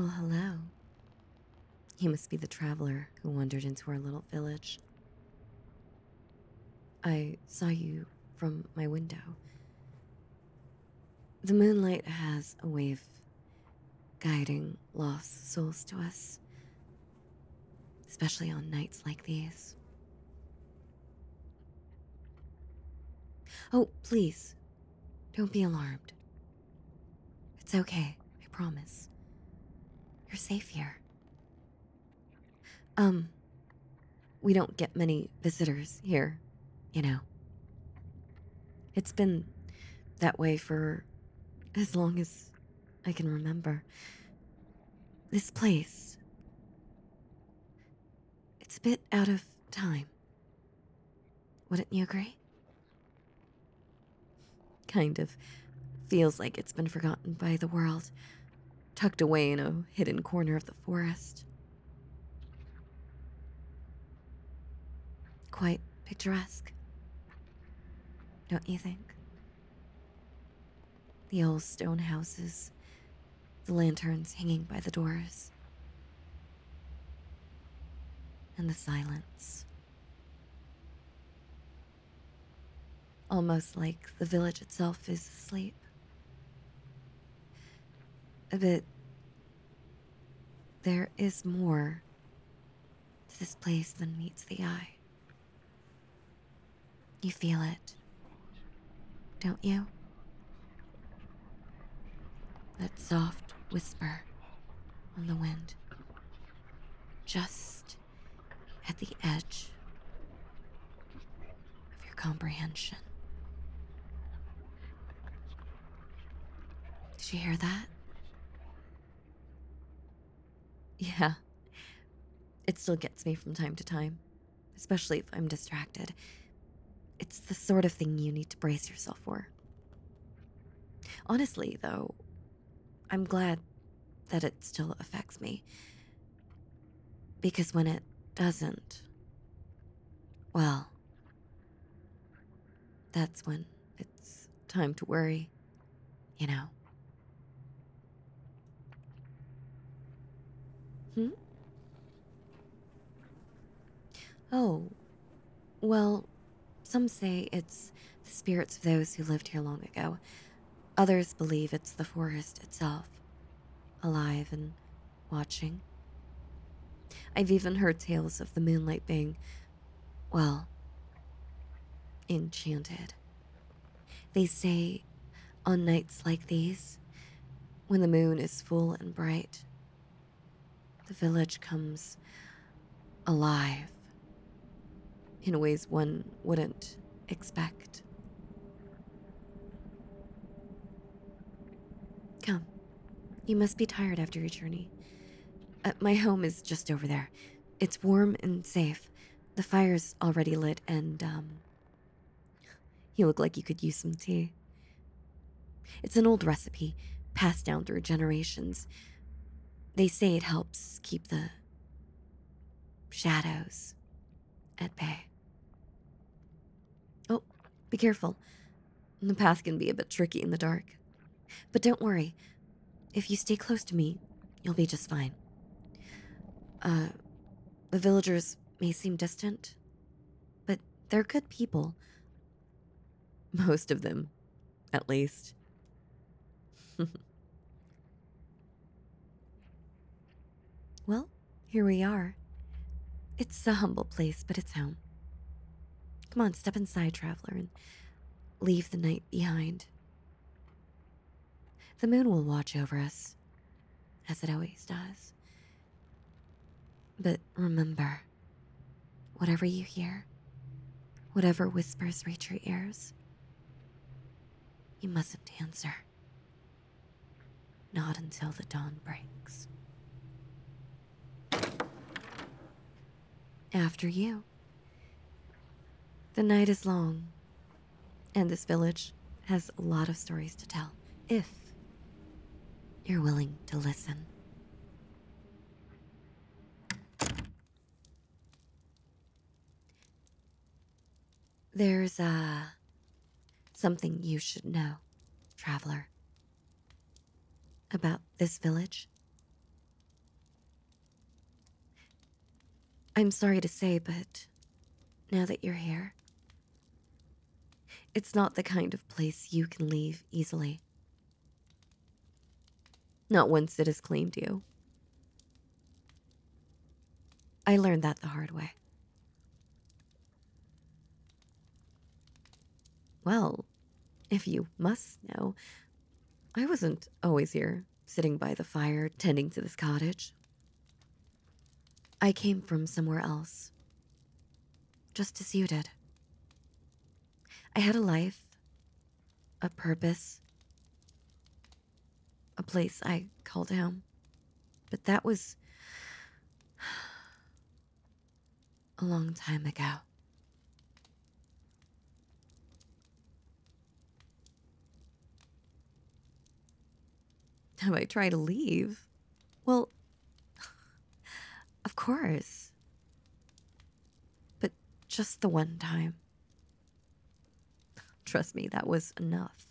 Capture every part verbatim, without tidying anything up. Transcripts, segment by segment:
Well, hello. You must be the traveler who wandered into our little village. I saw you from my window. The moonlight has a way of guiding lost souls to us, especially on nights like these. Oh, please, don't be alarmed. It's okay, I promise. You're safe here. Um, we don't get many visitors here, you know. It's been that way for as long as I can remember. This place, it's a bit out of time. Wouldn't you agree? Kind of feels like it's been forgotten by the world, tucked away in a hidden corner of the forest. Quite picturesque, don't you think? The old stone houses, the lanterns hanging by the doors, and the silence. Almost like the village itself is asleep. But there is more to this place than meets the eye. You feel it, don't you? That soft whisper on the wind, just at the edge of your comprehension. Did you hear that? Yeah, it still gets me from time to time, especially if I'm distracted. It's the sort of thing you need to brace yourself for. Honestly, though, I'm glad that it still affects me. Because when it doesn't, well, that's when it's time to worry, you know. Hmm? Oh, well, some say it's the spirits of those who lived here long ago. Others believe it's the forest itself, alive and watching. I've even heard tales of the moonlight being, well, enchanted. They say on nights like these, when the moon is full and bright, the village comes alive in ways one wouldn't expect. Come, you must be tired after your journey. Uh, my home is just over there. It's warm and safe. The fire's already lit, and, um, you look like you could use some tea. It's an old recipe, passed down through generations. They say it helps keep the shadows at bay. Oh, be careful. The path can be a bit tricky in the dark. But don't worry. If you stay close to me, you'll be just fine. Uh, the villagers may seem distant, but they're good people. Most of them, at least. Well, here we are. It's a humble place, but it's home. Come on, step inside, traveler, and leave the night behind. The moon will watch over us, as it always does. But remember, whatever you hear, whatever whispers reach your ears, you mustn't answer. Not until the dawn breaks. After you. The night is long, and this village has a lot of stories to tell, if you're willing to listen. There's, uh, something you should know, traveler, about this village. I'm sorry to say, but now that you're here, it's not the kind of place you can leave easily. Not once it has claimed you. I learned that the hard way. Well, if you must know, I wasn't always here, sitting by the fire, tending to this cottage. I came from somewhere else, just as you did. I had a life, a purpose, a place I called home. But that was a long time ago. Have I tried to leave? Well, of course. But just the one time. Trust me, that was enough.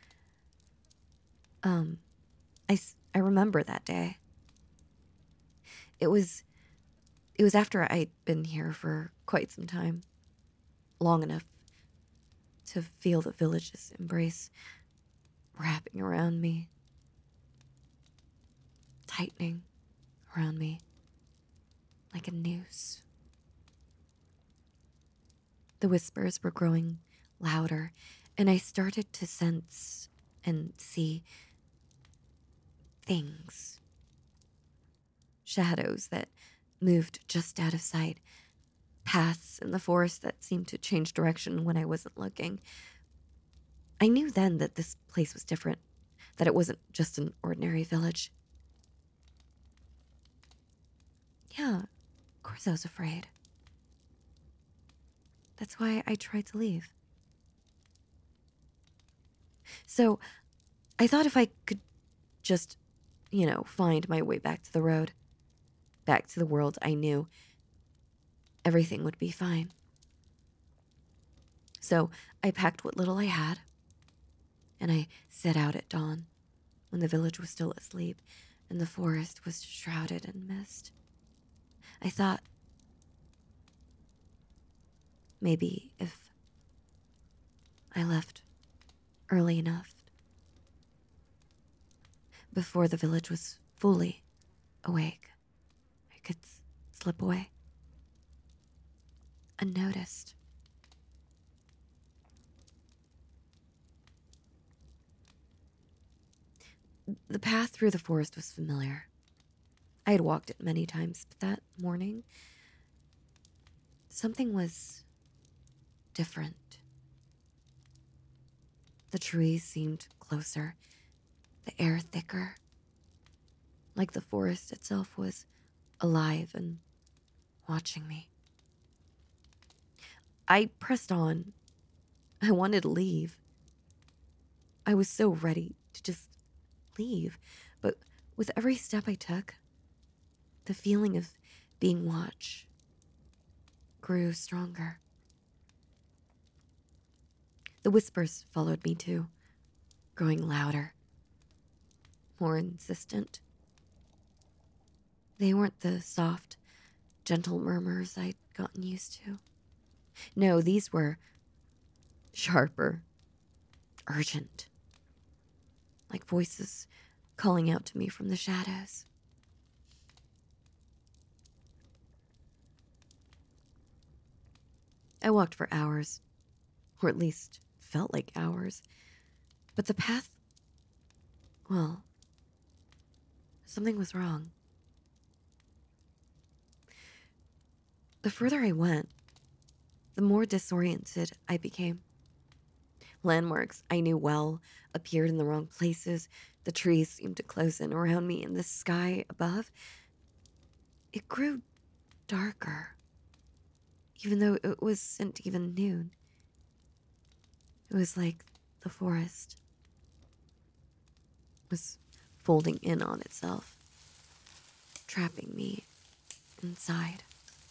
Um, I, s- I remember that day. It was it was after I'd been here for quite some time, long enough to feel the village's embrace wrapping around me, tightening around me like a noose. The whispers were growing louder, and I started to sense and see things, shadows that moved just out of sight, paths in the forest that seemed to change direction when I wasn't looking. I knew then that this place was different, that it wasn't just an ordinary village. Yeah, of course I was afraid. That's why I tried to leave. So I thought if I could just, you know, find my way back to the road, back to the world I knew, everything would be fine. So I packed what little I had, and I set out at dawn when the village was still asleep and the forest was shrouded in mist. I thought maybe if I left early enough, before the village was fully awake, I could s- slip away unnoticed. The path through the forest was familiar. I had walked it many times, but that morning, something was different. The trees seemed closer, the air thicker, like the forest itself was alive and watching me. I pressed on. I wanted to leave. I was so ready to just leave, but with every step I took, the feeling of being watched grew stronger. The whispers followed me too, growing louder, more insistent. They weren't the soft, gentle murmurs I'd gotten used to. No, these were sharper, urgent, like voices calling out to me from the shadows. I walked for hours, or at least felt like hours, but the path, well, something was wrong. The further I went, the more disoriented I became. Landmarks I knew well appeared in the wrong places. The trees seemed to close in around me, and the sky above, it grew darker, even though it wasn't even noon. It was like the forest was folding in on itself, trapping me inside.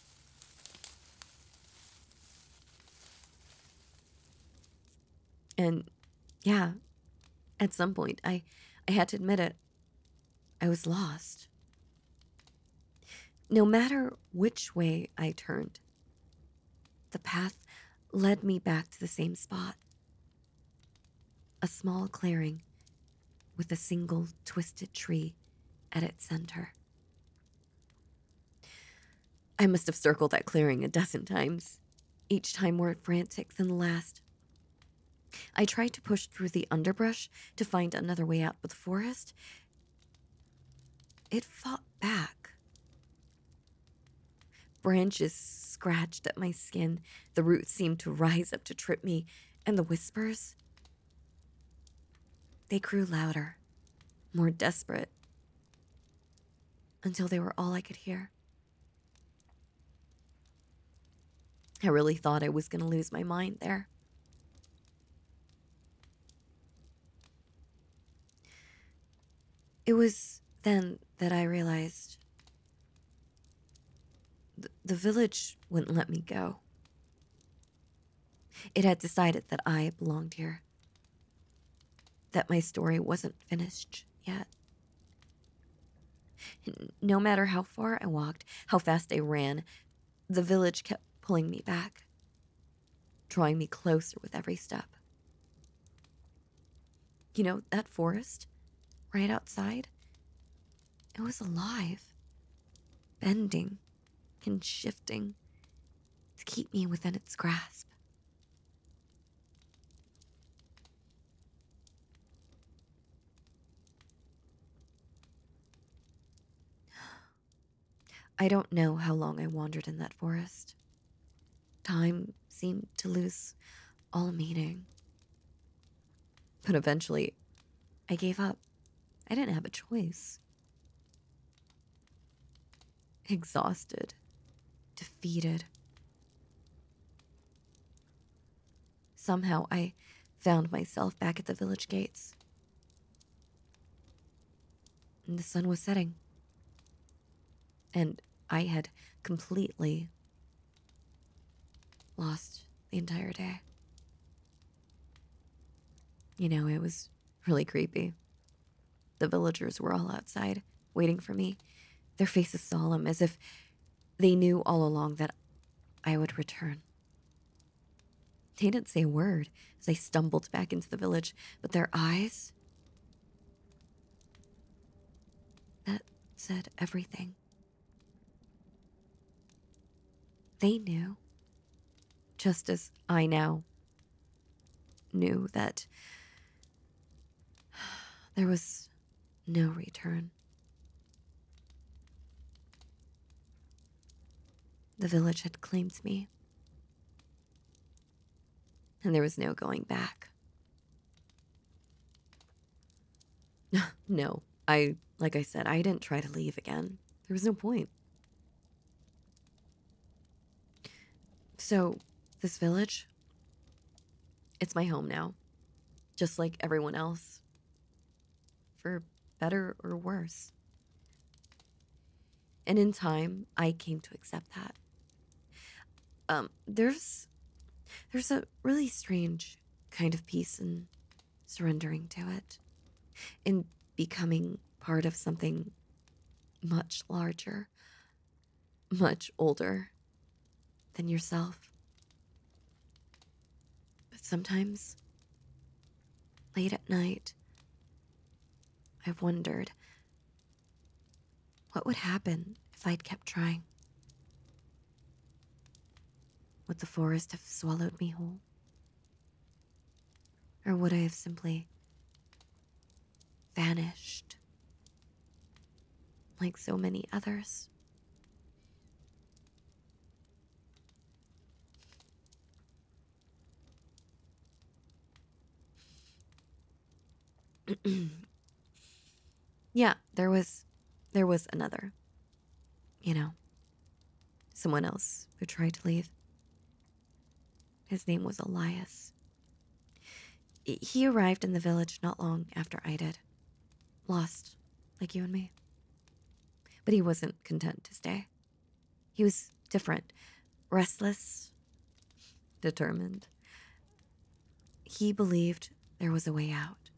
And yeah, at some point, I, I had to admit it, I was lost. No matter which way I turned, the path led me back to the same spot, a small clearing with a single twisted tree at its center. I must have circled that clearing a dozen times, each time more frantic than the last. I tried to push through the underbrush to find another way out, but the forest, it fought back. Branches scratched at my skin, the roots seemed to rise up to trip me, and the whispers, they grew louder, more desperate, until they were all I could hear. I really thought I was going to lose my mind there. It was then that I realized th- the village wouldn't let me go. It had decided that I belonged here, that my story wasn't finished yet. And no matter how far I walked, how fast I ran, the village kept pulling me back, drawing me closer with every step. You know, that forest right outside, it was alive, bending and shifting to keep me within its grasp. I don't know how long I wandered in that forest. Time seemed to lose all meaning. But eventually, I gave up. I didn't have a choice. Exhausted, defeated. Somehow, I found myself back at the village gates. And the sun was setting. And I had completely lost the entire day. You know, it was really creepy. The villagers were all outside, waiting for me, their faces solemn, as if they knew all along that I would return. They didn't say a word as I stumbled back into the village, but their eyes, that said everything. They knew, just as I now knew that there was no return. The village had claimed me, and there was no going back. No, I, like I said, I didn't try to leave again. There was no point. So, this village, it's my home now, just like everyone else, for better or worse. And in time, I came to accept that. Um, there's there's a really strange kind of peace in surrendering to it, in becoming part of something much larger, much older than yourself. But sometimes, late at night, I've wondered what would happen if I'd kept trying. Would the forest have swallowed me whole? Or would I have simply vanished like so many others? Yeah, there was there was another. You know, someone else who tried to leave. His name was Elias. He arrived in the village not long after I did. Lost, like you and me. But he wasn't content to stay. He was different, restless, determined. He believed there was a way out.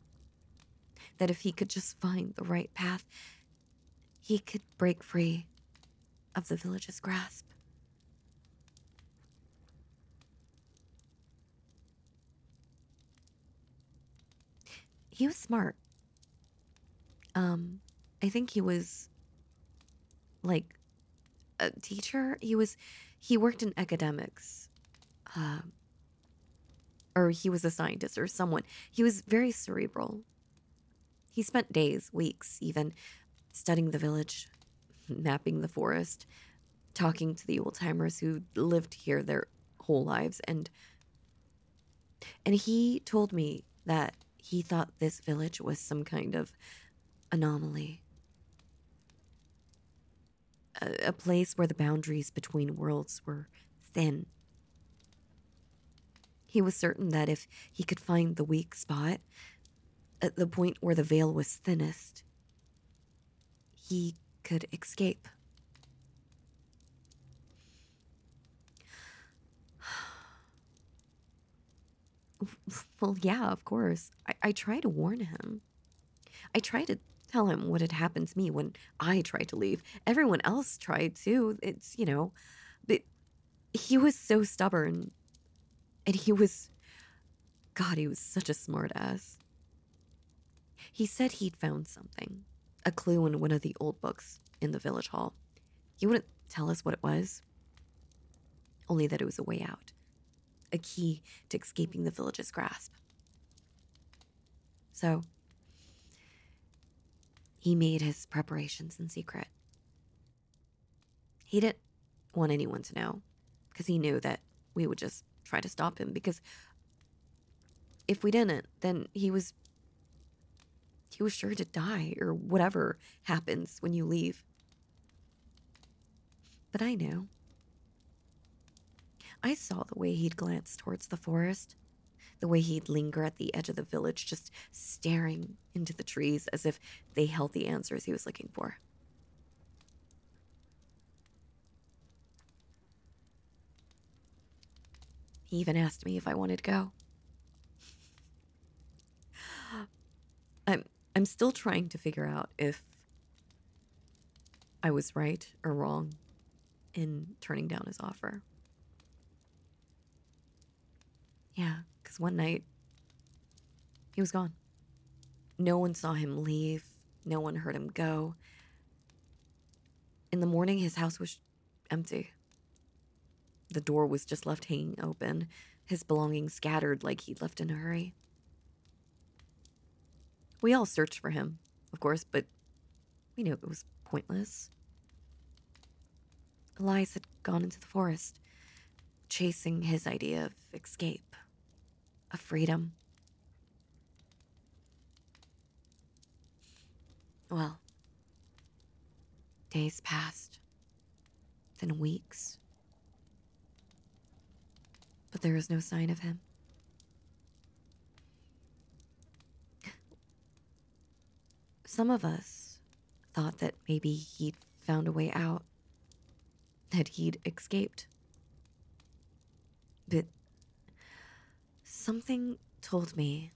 That if he could just find the right path, he could break free of the village's grasp. He was smart. Um, I think he was like a teacher. He was, he worked in academics, uh, or he was a scientist or someone. He was very cerebral. He spent days, weeks, even studying the village, mapping the forest, talking to the old timers who lived here their whole lives, and and he told me that he thought this village was some kind of anomaly, a, a place where the boundaries between worlds were thin. He was certain that if he could find the weak spot, at the point where the veil was thinnest, he could escape. Well, yeah, of course. I, I tried to warn him. I tried to tell him what had happened to me when I tried to leave. Everyone else tried too. It's, you know, but he was so stubborn. And he was, God, he was such a smart ass. He said he'd found something, a clue in one of the old books in the village hall. He wouldn't tell us what it was, only that it was a way out, a key to escaping the village's grasp. So, he made his preparations in secret. He didn't want anyone to know, because he knew that we would just try to stop him, because if we didn't, then he was he was sure to die, or whatever happens when you leave. But I knew. I saw the way he'd glance towards the forest, the way he'd linger at the edge of the village, just staring into the trees as if they held the answers he was looking for. He even asked me if I wanted to go. I'm I'm still trying to figure out if I was right or wrong in turning down his offer. Yeah, because one night, he was gone. No one saw him leave. No one heard him go. In the morning, his house was empty. The door was just left hanging open, his belongings scattered like he'd left in a hurry. We all searched for him, of course, but we knew it was pointless. Elias had gone into the forest, chasing his idea of escape, of freedom. Well, days passed, then weeks, but there was no sign of him. Some of us thought that maybe he'd found a way out, that he'd escaped. But something told me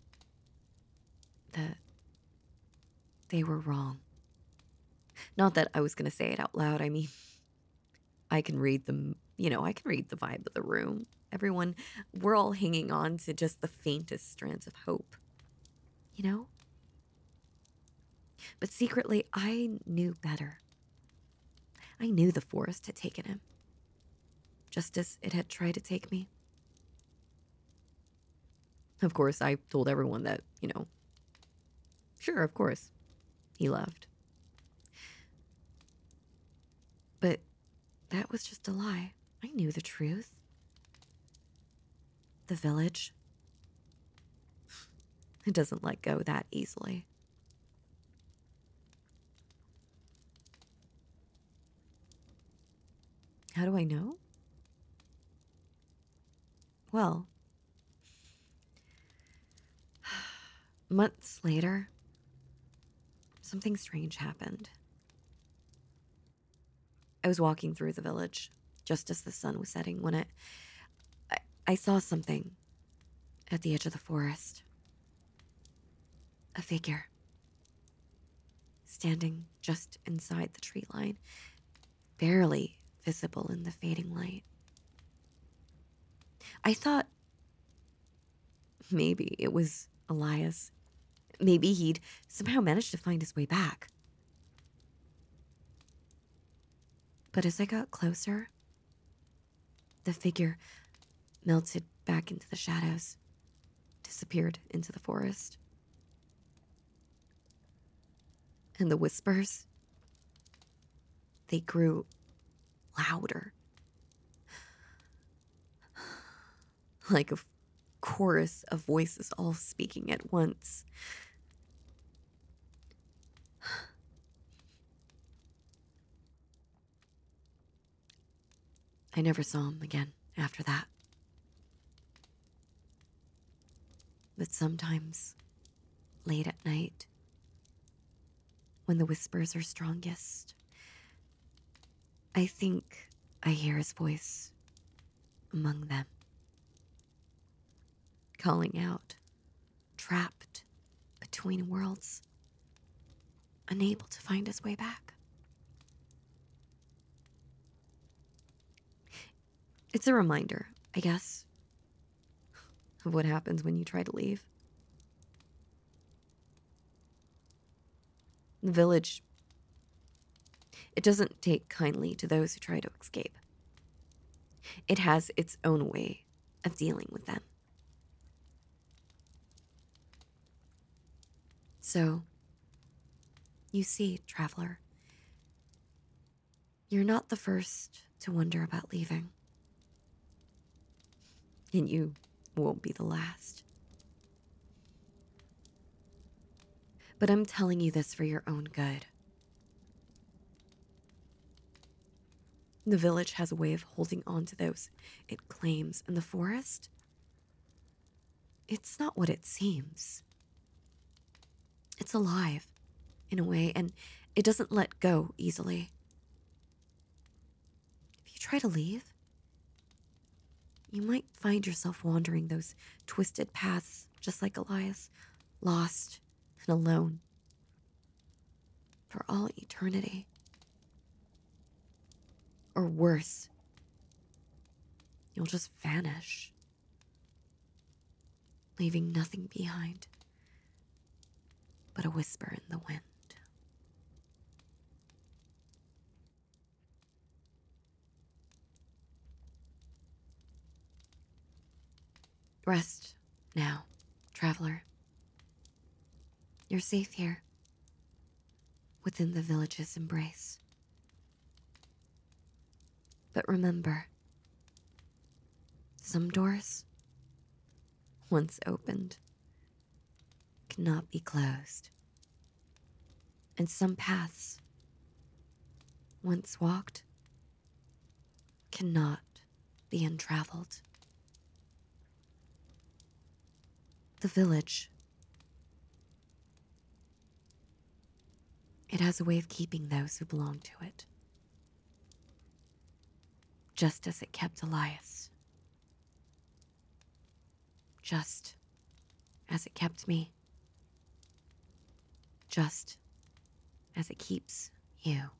that they were wrong. Not that I was going to say it out loud. I mean, I can read them, you know, I can read the vibe of the room. Everyone, we're all hanging on to just the faintest strands of hope, you know? But secretly, I knew better. I knew the forest had taken him, just as it had tried to take me. Of course, I told everyone that, you know, sure, of course, he left. But that was just a lie. I knew the truth. The village, it doesn't let go that easily. How do I know? Well, months later, something strange happened. I was walking through the village just as the sun was setting when it, I, I saw something at the edge of the forest. A figure standing just inside the tree line, barely visible in the fading light. I thought maybe it was Elias. Maybe he'd somehow managed to find his way back. But as I got closer, the figure melted back into the shadows, disappeared into the forest. And the whispers, they grew louder, like a f- chorus of voices all speaking at once. I never saw him again after that. But sometimes, late at night, when the whispers are strongest, I think I hear his voice among them, calling out, trapped between worlds, unable to find his way back. It's a reminder, I guess, of what happens when you try to leave. The village, it doesn't take kindly to those who try to escape. It has its own way of dealing with them. So, you see, traveler, you're not the first to wonder about leaving. And you won't be the last. But I'm telling you this for your own good. The village has a way of holding on to those it claims, and the forest, it's not what it seems. It's alive, in a way, and it doesn't let go easily. If you try to leave, you might find yourself wandering those twisted paths, just like Elias, lost and alone for all eternity. Or worse, you'll just vanish, leaving nothing behind but a whisper in the wind. Rest now, traveler. You're safe here, within the village's embrace. But remember, some doors, once opened, cannot be closed. And some paths, once walked, cannot be untraveled. The village, it has a way of keeping those who belong to it, just as it kept Elias, just as it kept me, just as it keeps you.